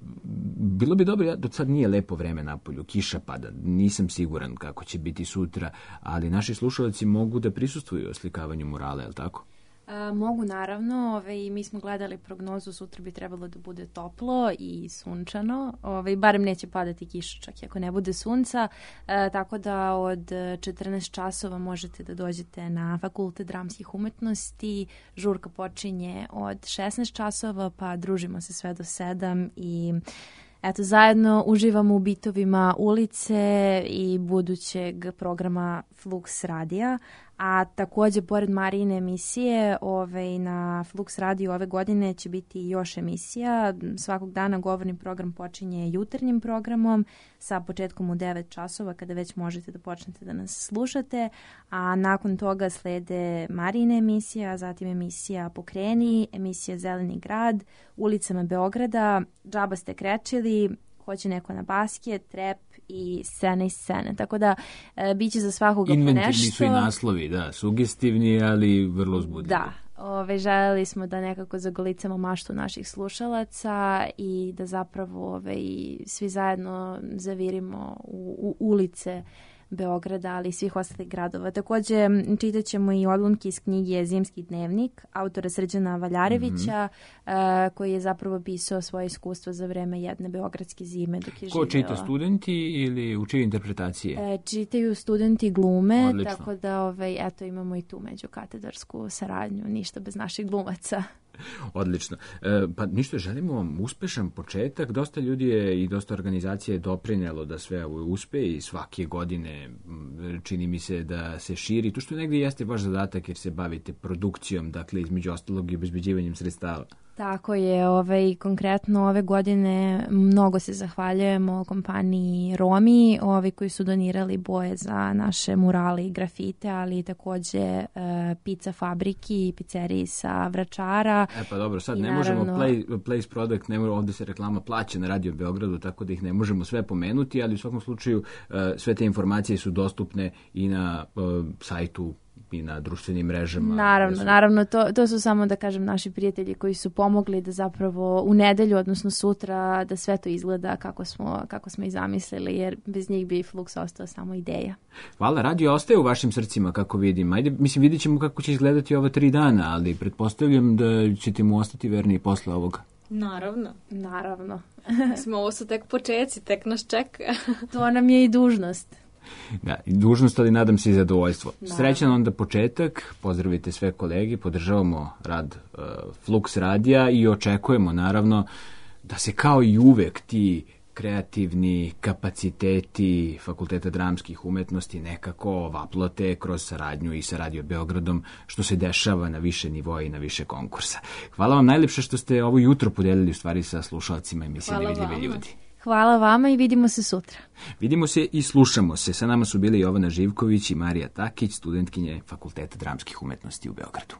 bilo bi dobro, ja, do sad nije lepo vreme napolju, kiša pada, nisam siguran kako će biti sutra, ali naši slušalci mogu da prisustvuju oslikavanju murala, je li tako? A, mogu naravno, ove, i mi smo gledali prognozu, sutra bi trebalo da bude toplo i sunčano, ove, barem neće padati kiša čak i ako ne bude sunca, e, tako da od četrnaest časova možete da dođete na Fakultet dramskih umetnosti, žurka počinje od šesnaest časova, pa družimo se sve do sedam i eto, zajedno uživamo u bitovima ulice i budućeg programa Flux radija, a takođe, pored Marijine emisije, ovaj, na Flux radiju ove godine će biti još emisija. Svakog dana govorni program počinje jutarnjim programom sa početkom u devet časova, kada već možete da počnete da nas slušate, a nakon toga slede Marijine emisija, zatim emisija Pokreni, emisija Zeleni grad, ulicama Beograda, Džaba ste krečili, hoće neko na basket, rep i scene i scene. Tako da, e, bit će za svakoga po nešto. Inventivni su i naslovi, da, sugestivni, ali vrlo uzbudljivi. Da, ove, željeli smo da nekako zagolicamo maštu naših slušalaca i da zapravo ove, svi zajedno zavirimo u, u ulice Beograda, ali i svih ostalih gradova. Takođe, čitat ćemo i odlomke iz knjige Zimski dnevnik, autora Srđana Valjarevića, mm-hmm. uh, koji je zapravo pisao svoje iskustvo za vreme jedne beogradske zime dok je živjela. Ko čita, studenti ili u čije interpretacije? E, čitaju studenti glume, odlično. Tako da ovaj, eto, imamo i tu međukatedarsku saradnju, ništa bez naših glumaca. Odlično. E, pa ništa, želimo vam uspešan početak. Dosta ljudi je i dosta organizacija je doprinjelo da sve ovo uspe i svake godine čini mi se da se širi. Tu što negdje jeste vaš zadatak jer se bavite produkcijom, dakle između ostalog i obezbeđivanjem sredstava. Tako je, ovaj, konkretno ove godine mnogo se zahvaljujemo kompaniji Romi, ovaj, koji su donirali boje za naše murale i grafite, ali takođe e, pizza fabriki i pizzeriji sa Vračara. E pa dobro, sad I ne naravno, možemo play, place product, ne možemo, ovde se reklama plaća na Radio Beogradu, tako da ih ne možemo sve pomenuti, ali u svakom slučaju e, sve te informacije su dostupne i na e, sajtu i na društvenim mrežama. Naravno, su... naravno, to, to su samo, da kažem, naši prijatelji koji su pomogli da zapravo u nedelju, odnosno sutra, da sve to izgleda kako smo, kako smo i zamislili, jer bez njih bi Flux ostao samo ideja. Hvala, radio ostaje u vašim srcima, kako vidim. Ajde, mislim, vidjet ćemo kako će izgledati ova tri dana, ali pretpostavljam da ćete mu ostati verni posle ovoga. Naravno. Naravno. Mislim, ovo su tek počeci, tek nas čeka. To nam je i dužnost. Da, dužnost, ali nadam se i zadovoljstvo. Da. Srećan onda početak, pozdravite sve kolege, podržavamo rad uh, Flux radija i očekujemo naravno da se kao i uvek ti kreativni kapaciteti Fakulteta dramskih umetnosti nekako vaplote kroz saradnju i sa Radio Beogradom, što se dešava na više nivoa i na više konkursa. Hvala vam najlepše što ste ovo jutro podelili u stvari sa slušalcima emisije Nevidljivi ljudi. Hvala vama i vidimo se sutra. Vidimo se i slušamo se. Sa nama su bili Jovana Živković i Marija Takić, studentkinje Fakulteta dramskih umetnosti u Beogradu.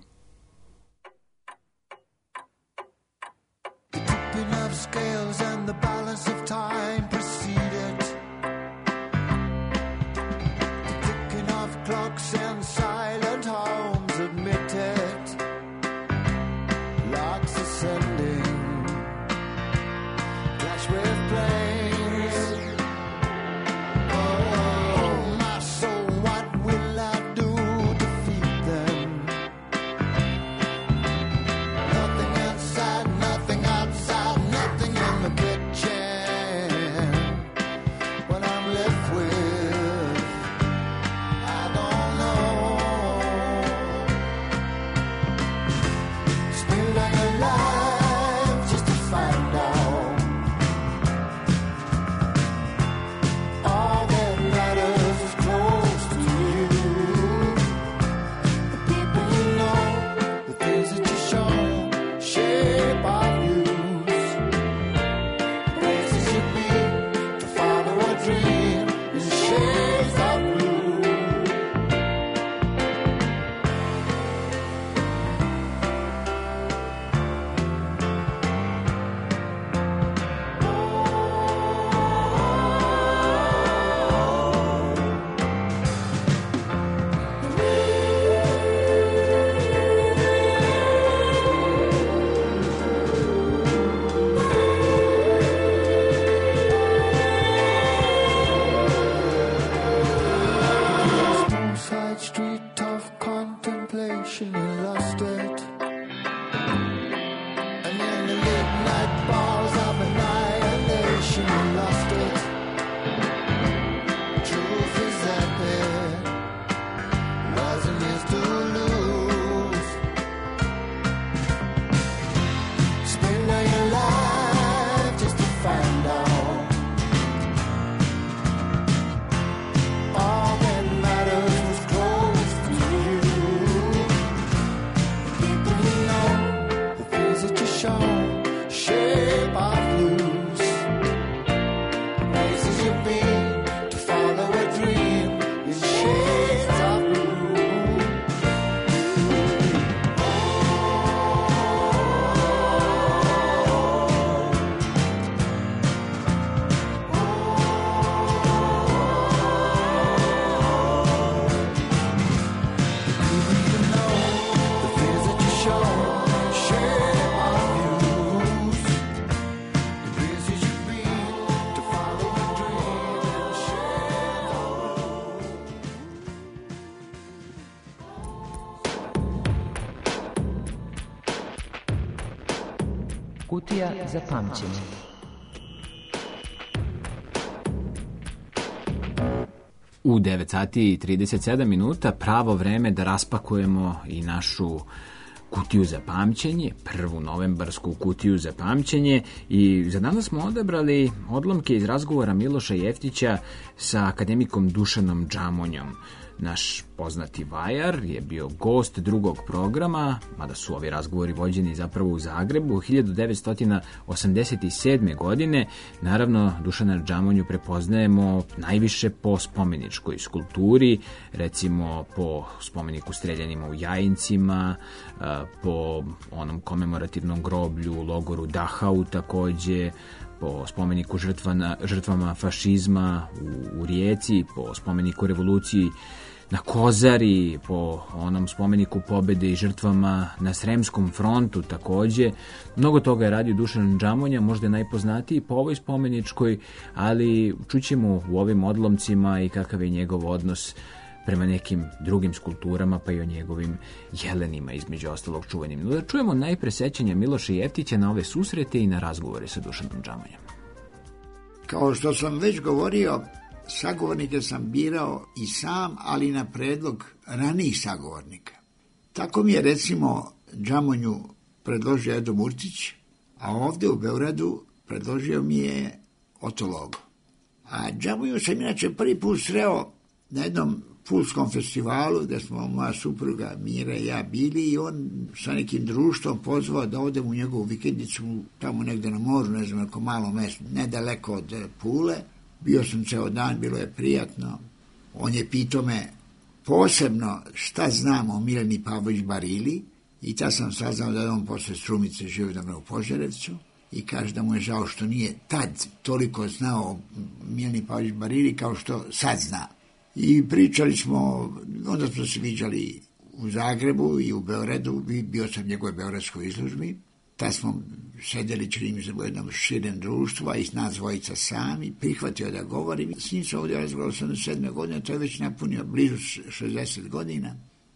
Kutija za pamćenje. U devet sati i trideset sedam minuta pravo vreme da raspakujemo i našu kutiju za pamćenje, prvu novembarsku kutiju za pamćenje, i za danas smo odabrali odlomke iz razgovora Miloša Jeftića sa akademikom Dušanom Džamonjom. Naš poznati vajar je bio gost drugog programa, mada su ovi razgovori vođeni zapravo u Zagrebu, hiljadu devetsto osamdeset sedme. godine. Naravno, Dušana Džamonju prepoznajemo najviše po spomeničkoj skulpturi, recimo po spomeniku streljanima u Jajincima, po onom komemorativnom groblju u logoru Dachau takođe, po spomeniku žrtvama, žrtvama fašizma u, u Rijeci, po spomeniku revoluciji na Kozari, po onom spomeniku pobede i žrtvama na Sremskom frontu takođe. Mnogo toga je radio Dušan Džamonja, možda je najpoznatiji po ovoj spomeničkoj, ali čućemo u ovim odlomcima i kakav je njegov odnos prema nekim drugim skulpturama, pa i o njegovim jelenima, između ostalog čuvenim. No da čujemo najpre sećanja Miloša Jeftića na ove susrete i na razgovore sa Dušanom Džamonjem. Kao što sam već govorio, sagovornike sam birao i sam, ali na predlog ranijih sagovornika. Tako mi je, recimo, Džamonju predložio Edo Murtić, a ovde u Beogradu predložio mi je Oto Logo. A Džamonju sam inače prvi put sreo na jednom Pulskom festivalu, gde smo moja supruga Mira i ja bili, i on sa nekim društvom pozvao da odem u njegovu vikendicu tamo negde na moru, ne znam, neko malo mesto, nedaleko od Pule. Bio sam ceo dan, bilo je prijatno. On je pitao me posebno šta znam o Mileni Pavlović Barili, i ta sam saznao da je on posle Strumice živio u Požarevcu, i kaže da mu je žao što nije tad toliko znao o Mileni Pavlović Barili kao što sad zna. I pričali smo, onda smo se viđali u Zagrebu i u Beogradu, bio sam u njegovoj beogradskoj izložbi, tad smo sedeli, čini mi se, u jednom širem društvu, a i nas dvojica sami, prihvatio da govorim. S njim sam ovdje razgovarao osamdeset sedme. godine, to je već napunio blizu šezdeset godina,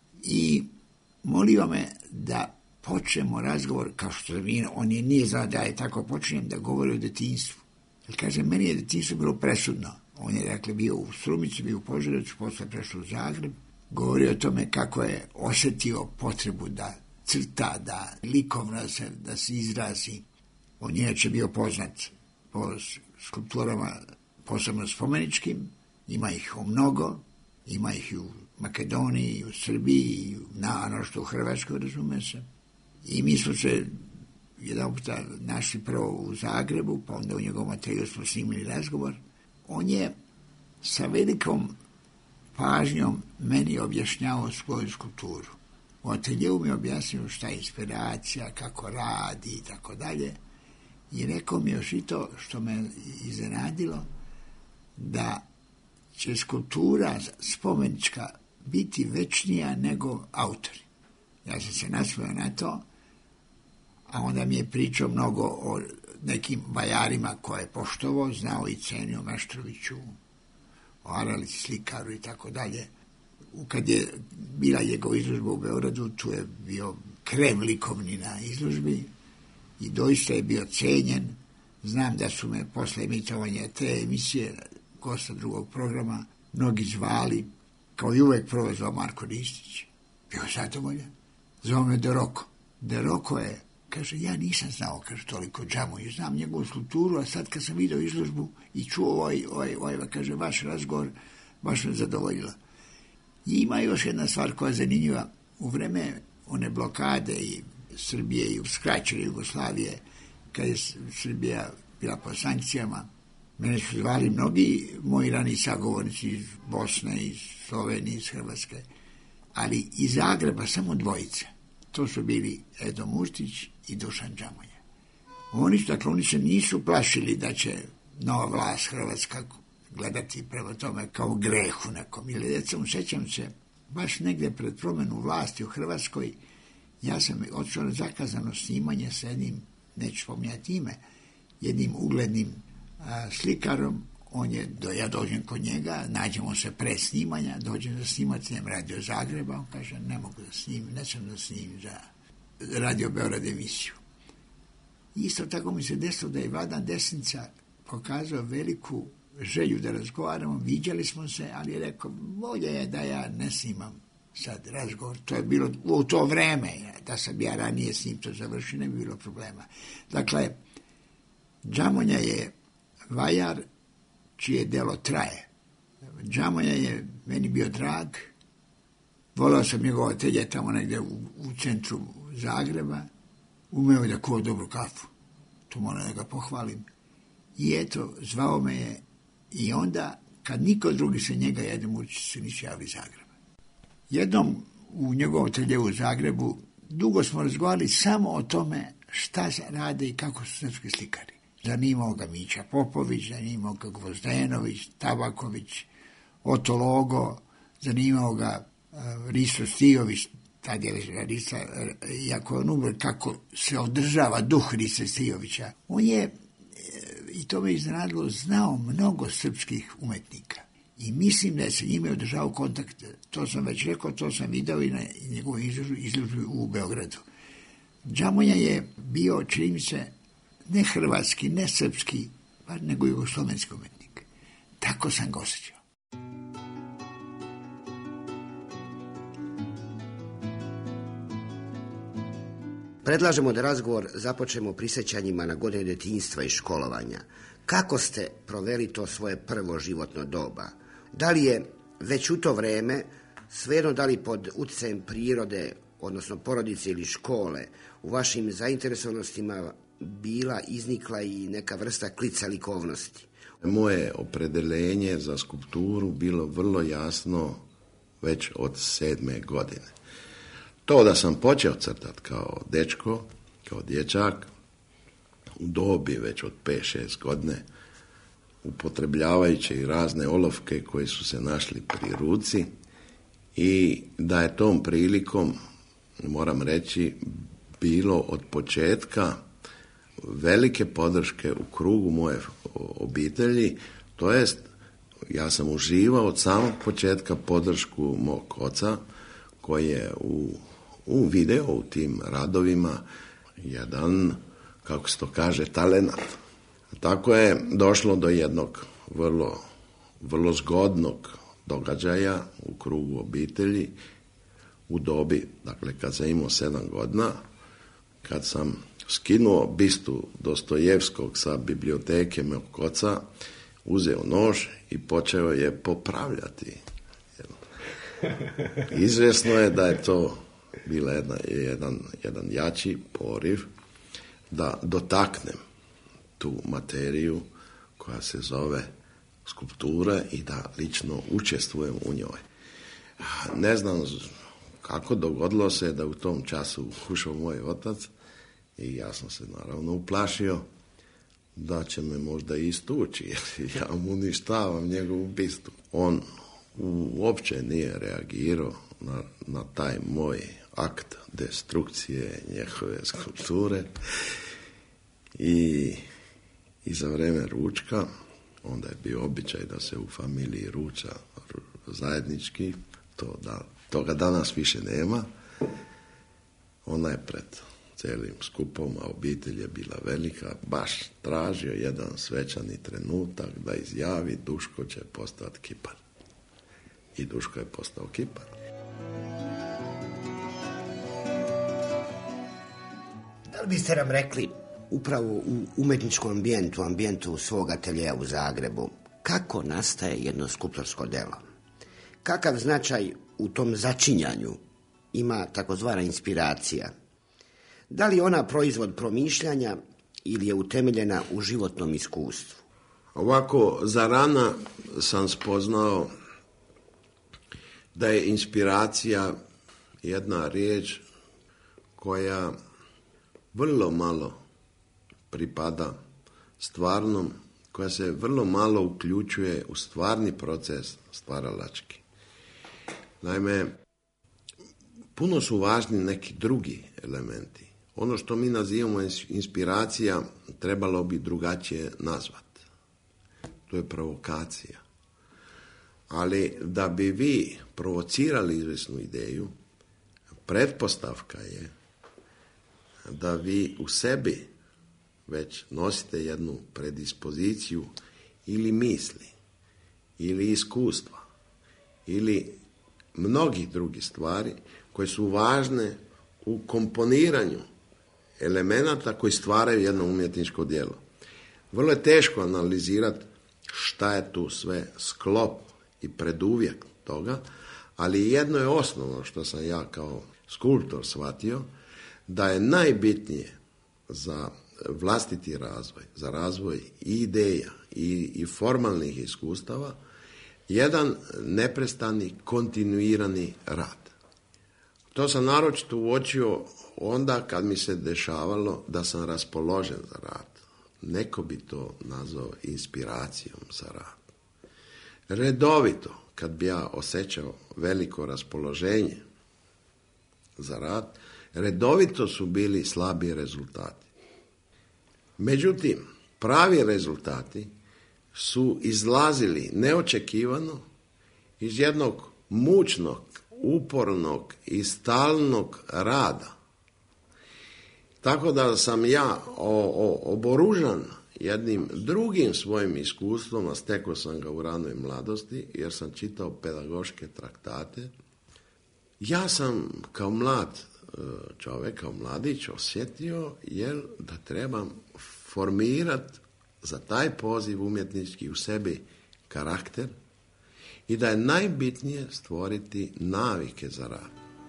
i molio me da počnemo razgovor, kao što mi, on je nije znao da je tako počinjem, da govori o detinjstvu. Jer kaže, meni je detinjstvo bilo presudno. On je, dakle, bio u Strumici, bio u Požarevcu, posle prešao u Zagreb. Govorio o tome kako je osetio potrebu da crta, da likovno se, da se izrazi. On je inače bio poznat po skulpturama, posebno spomeničkim. Ima ih u mnogo, ima ih i u Makedoniji, i u Srbiji, i na ono što u Hrvatskoj, razume se. I mi smo se jedan puta našli prvo u Zagrebu, pa onda u njegovom ateljevu smo snimili razgovor. On je sa velikom pažnjom meni objašnjavao svoju skulpturu. U ateljevu mi objasnio šta je inspiracija, kako radi i tako dalje. I rekao mi još i to što me iznenadilo, da će skulptura spomenička biti večnija nego autori. Ja sam se nasmeo na to, a onda mi je pričao mnogo o nekim vajarima koje je poštovao, znao i cenio Meštroviću, o Aralici, slikaru i tako dalje. Kad je bila njegova izložba u Beogradu, tu je bio krev likovni na izložbi i doista je bio cenjen. Znam da su me posle emitovanja te emisije, gosta drugog programa, mnogi zvali, kao i uvek prvo zvao Marko Ristić. Bio zadovoljan. Zvao me De Rocco. De Rocco je, kaže, ja nisam znao, kaže, toliko Džamonju, znam njegovu skulpturu, a sad kad sam vidio izložbu i čuo ovaj, ovaj, ovaj, kaže, vaš razgovor, baš me zadovoljila. I ima još jedna stvar koja je zanimljiva. U vreme one blokade i Srbije i uskraćene Jugoslavije, kad je Srbija bila po sankcijama, mene su zvali mnogi moji rani sagovornici iz Bosne, iz Slovenije, iz Hrvatske, ali iz Zagreba samo dvojice. To su bili Edo Murtić i Dušan Džamonja. Oni, dakle, oni se nisu plašili da će nova vlast hrvatska gledati prema tome kao grehu nekom. Ili, recimo, sećam se, baš negde pred promenu vlasti u Hrvatskoj, ja sam odšao na zakazano snimanje sa jednim, neću spominjati ime, jednim uglednim a, slikarom. On je, do, ja dođem kod njega, nađemo se pre snimanja, dođem da snimati, njem Radio Zagreba, on kaže, ne mogu da snimim, ne sam da snimim za Radio Beograd emisiju. Isto tako mi se desilo da je Vladan Desnica pokazao veliku želju da razgovaramo, viđali smo se, ali je rekao, bolje je da ja ne snimam sad razgovor. To je bilo u to vreme, da sam ja ranije s njim to završio, ne bi bilo problema. Dakle, Džamonja je vajar čije delo traje. Džamonja je meni bio drag, volao sam njegova telje tamo negdje u, u centru Zagreba, umeo je da kuva dobru kafu, to moram da ga pohvalim. I eto, zvao me je i onda, kad niko drugi se njega jedem uči, se nisu javili iz Zagreba. Jednom u njegovom ateljevu u Zagrebu dugo smo razgovarali samo o tome šta se rade i kako su srpski slikari. Zanimao ga Mića Popović, zanimao ga Gvozdenović, Tabaković, Oto Logo, zanimao ga uh, Risto Stijović, tad je Rista, iako je on umro, kako se održava duh Rista Stijovića. On je, i to me iznenadilo, znao mnogo srpskih umetnika. I mislim da je se njime održao kontakt, to sam već rekao, to sam video i na njegovu izložbu u Beogradu. Džamonja je bio, čini mi se, ne hrvatski, ne srpski, nego jugoslovenski umetnik. Tako sam ga osjećao. Predlažemo da razgovor započnemo prisjećanjima na godine djetinjstva i školovanja. Kako ste proveli to svoje prvo životno doba? Da li je već u to vreme, svejedno da li pod utjecajem prirode, odnosno porodice ili škole, u vašim zainteresovanostima bila iznikla i neka vrsta klica likovnosti? Moje opredeljenje za skulpturu bilo vrlo jasno već od sedme godine. To da sam počeo crtati kao dečko, kao dječak, u dobi već od pet šest godine, upotrebljavajući i razne olovke koje su se našli pri ruci, i da je tom prilikom, moram reći, bilo od početka velike podrške u krugu moje obitelji, to jest ja sam uživao od samog početka podršku mog oca, koji je u, u video, u tim radovima, jedan, kako se to kaže, talenat. Tako je došlo do jednog vrlo, vrlo zgodnog događaja u krugu obitelji, u dobi, dakle, kad sam imao sedam godina, kad sam skinuo bistu Dostojevskog sa biblioteke mog oca, uzeo nož i počeo je popravljati. Izvjesno je da je to bila jedna, jedan, jedan jači poriv da dotaknem tu materiju koja se zove skulptura i da lično učestvujem u njoj. Ne znam kako dogodilo se da u tom času ušao moj otac i ja sam se naravno uplašio da će me možda i istući, jer ja mu uništavam njegovu bistu. On uopće nije reagirao na, na taj moj akt destrukcije njegove skulpture i, i za vreme ručka, onda je bio običaj da se u familiji ruča zajednički, to da, toga danas više nema. Ona je pred celim skupom, a obitelj je bila velika, baš tražio jedan svečani trenutak da izjavi Duško će postati kipar. I Duško je postao kipar. Da li biste nam rekli, upravo u umetničkom ambijentu, ambijentu svog ateljeja u Zagrebu, kako nastaje jedno skulptorsko delo? Kakav značaj u tom začinjanju ima takozvana inspiracija? Da li je ona proizvod promišljanja ili je utemeljena u životnom iskustvu? Ovako, za rana sam spoznao da je inspiracija jedna riječ koja vrlo malo pripada stvarnom, koja se vrlo malo uključuje u stvarni proces stvaralački. Naime, puno su važni neki drugi elementi. Ono što mi nazivamo inspiracija trebalo bi drugačije nazvati. To je provokacija. Ali da bi vi provocirali izvjesnu ideju, pretpostavka je da vi u sebi već nosite jednu predispoziciju ili misli, ili iskustva, ili mnogih drugih stvari koje su važne u komponiranju elemenata koji stvaraju jedno umjetničko djelo. Vrlo je teško analizirati šta je tu sve sklop i preduvjet toga, ali jedno je osnovno što sam ja kao skulptor shvatio, da je najbitnije za vlastiti razvoj, za razvoj i ideja i, i formalnih iskustava, jedan neprestani kontinuirani rad. To sam naročito uočio onda kad mi se dešavalo da sam raspoložen za rad. Neko bi to nazvao inspiracijom za rad. Redovito, kad bi ja osjećao veliko raspoloženje za rad, redovito su bili slabi rezultati. Međutim, pravi rezultati su izlazili neočekivano iz jednog mučnog, upornog i stalnog rada. Tako da sam ja o, o, oboružan jednim drugim svojim iskustvom, a stekao sam ga u ranoj mladosti, jer sam čitao pedagoške traktate. Ja sam kao mlad čovjek, kao mladić osjetio jel, da trebam formirati za taj poziv umjetnički u sebi karakter i da je najbitnije stvoriti navike za rad.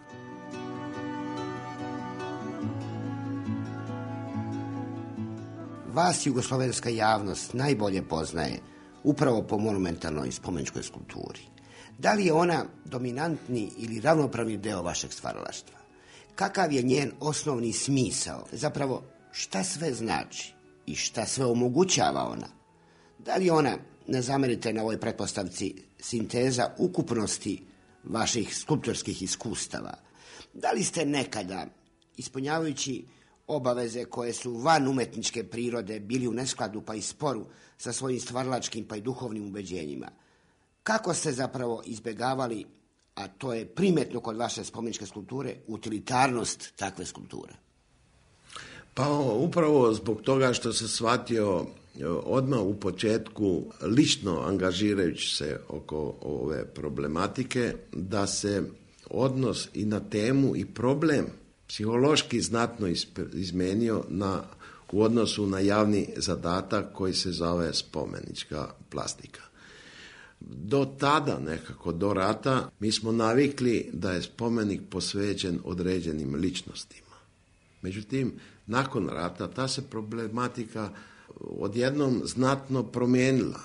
Vas jugoslovenska javnost najbolje poznaje upravo po monumentalnoj spomeničkoj skulpturi. Da li je ona dominantni ili ravnopravni deo vašeg stvaralaštva? Kakav je njen osnovni smisao? Zapravo, šta sve znači i šta sve omogućava ona? Da li je ona, ne zamerite na ovoj pretpostavci, sinteza ukupnosti vaših skulptorskih iskustava? Da li ste nekada, ispunjavajući obaveze koje su van umetničke prirode, bili u neskladu pa i sporu sa svojim stvaralačkim pa i duhovnim ubeđenjima? Kako ste zapravo izbjegavali, a to je primetno kod vaše spomeničke skulpture, utilitarnost takve skulpture? Pa upravo zbog toga što se shvatio odmah u početku, lično angažirajući se oko ove problematike, da se odnos i na temu i problem psihološki znatno izmenio na, u odnosu na javni zadatak koji se zove spomenička plastika. Do tada, nekako do rata, mi smo navikli da je spomenik posvećen određenim ličnostima. Međutim, nakon rata ta se problematika odjednom znatno promijenila.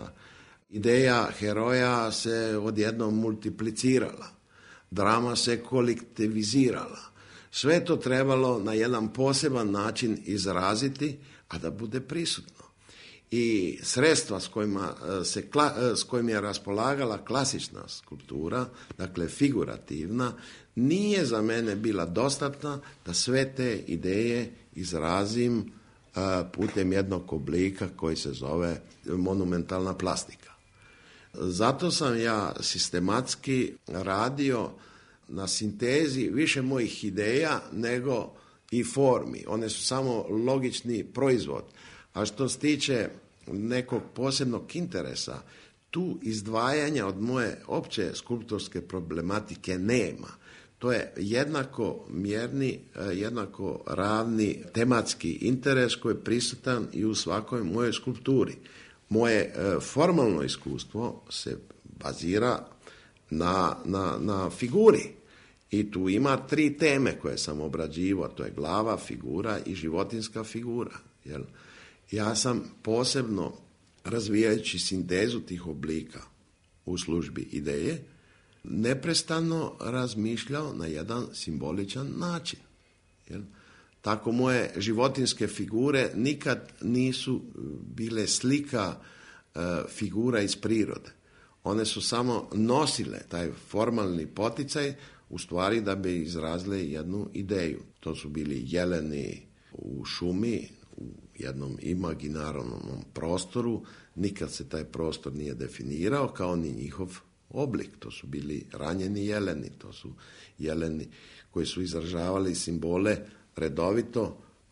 Ideja heroja se odjednom multiplicirala. Drama se kolektivizirala. Sve to trebalo na jedan poseban način izraziti, a da bude prisutno. I sredstva s kojima, se, s kojima je raspolagala klasična skulptura, dakle figurativna, nije za mene bila dostatna da sve te ideje izrazim uh, putem jednog oblika koji se zove monumentalna plastika. Zato sam ja sistematski radio na sintezi više mojih ideja nego i formi. One su samo logični proizvod. A što se tiče nekog posebnog interesa, tu izdvajanja od moje opće skulptorske problematike nema. To je jednako mjerni, jednako ravni tematski interes koji je prisutan i u svakoj mojoj skulpturi. Moje formalno iskustvo se bazira na, na, na figuri. I tu ima tri teme koje sam obrađivao, to je glava, figura i životinska figura. Jel? Ja sam posebno, razvijajući sintezu tih oblika u službi ideje, neprestano razmišljao na jedan simboličan način. Jel? Tako moje životinske figure nikad nisu bile slika e, figura iz prirode. One su samo nosile taj formalni poticaj, u stvari da bi izrazile jednu ideju. To su bili jeleni u šumi, u jednom imaginarnom prostoru, nikad se taj prostor nije definirao kao ni njihov oblik. To su bili ranjeni jeleni, to su jeleni koji su izražavali simbole redovito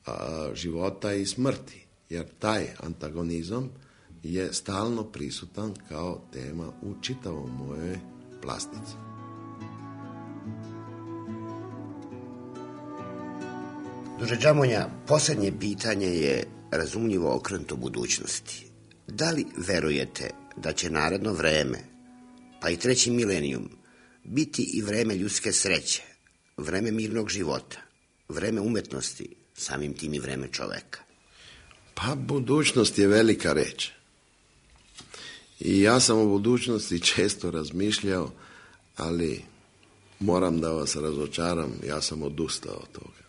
a, života i smrti, jer taj antagonizam je stalno prisutan kao tema u čitavom mojoj plastici. Druže Džamonja, posljednje pitanje je razumljivo okrenuto budućnosti. Da li verujete da će naredno vreme, pa i treći milenijum, biti i vreme ljudske sreće, vreme mirnog života, vreme umetnosti, samim tim i vreme čoveka? Pa budućnost je velika reč. I ja sam o budućnosti često razmišljao, ali moram da vas razočaram, ja sam odustao od toga.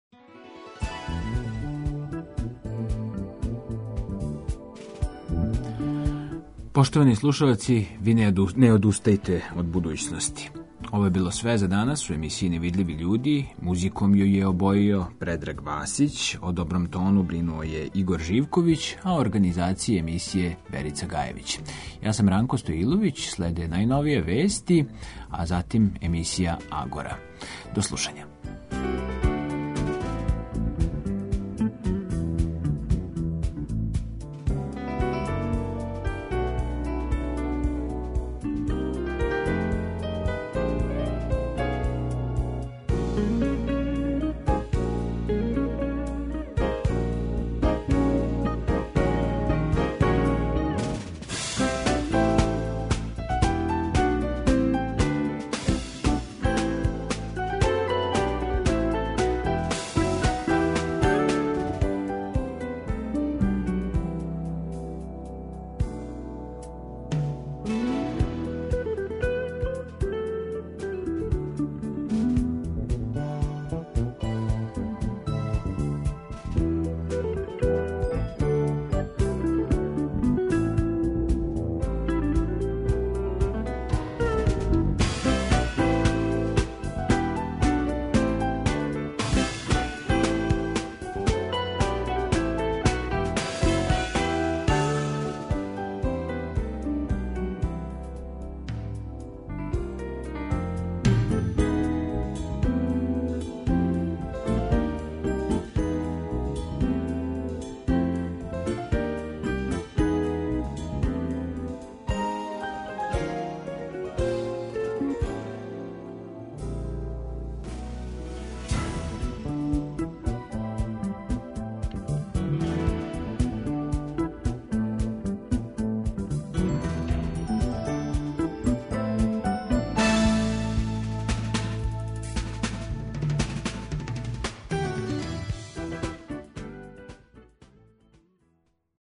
Poštovani slušalci, vi ne, odu, ne odustajte od budućnosti. Ovo je bilo sve za danas u emisiji Nevidljivi ljudi. Muzikom ju je obojio Predrag Vasić, o dobrom tonu brinuo je Igor Živković, a o organizaciji emisije Verica Gajević. Ja sam Ranko Stojilović, slede najnovije vesti, a zatim emisija Agora. Do slušanja.